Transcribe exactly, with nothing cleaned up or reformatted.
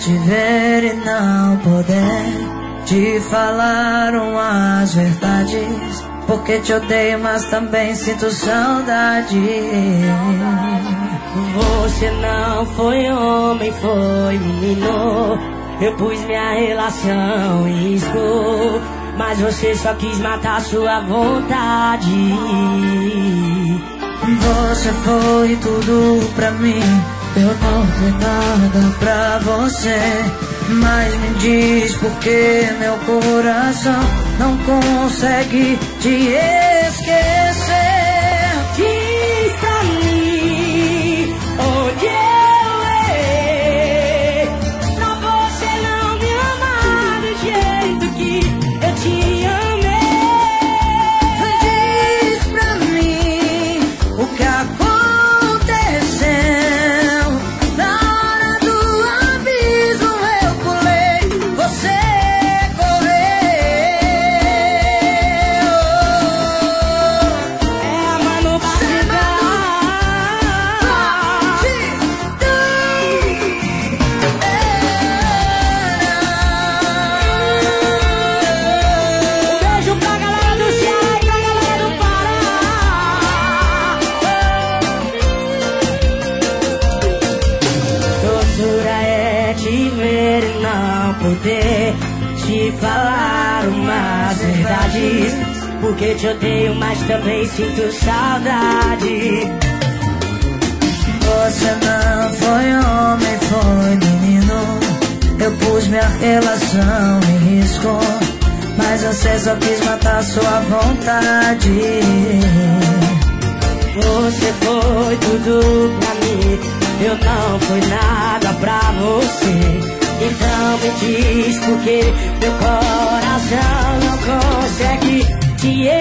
te ver e não poder te falar umas verdades, porque te odeio, mas também sinto saudade. Você não foi homem, foi menino. Eu pus minha relação em risco, mas você só quis matar sua vontade. Você foi tudo pra mim, eu não fui nada pra você. Mas me diz por que meu coração não consegue te esquecer. Diz pra mim onde eu errei pra você não me amar do jeito que eu te amei. Diz pra mim o que aconteceu. Na hora do abismo eu pulei, você correu. É a mano batida. Um beijo pra galera do Ceará e pra galera do Pará. Tortura é te ver e não poder te falar umas verdades, porque te odeio, mas também sinto saudade. Você não foi homem, foi menino. Eu pus minha relação em risco, mas você só quis matar sua vontade. Você foi tudo pra mim, eu não fui nada pra você. Então me diz por que meu coração não consegue te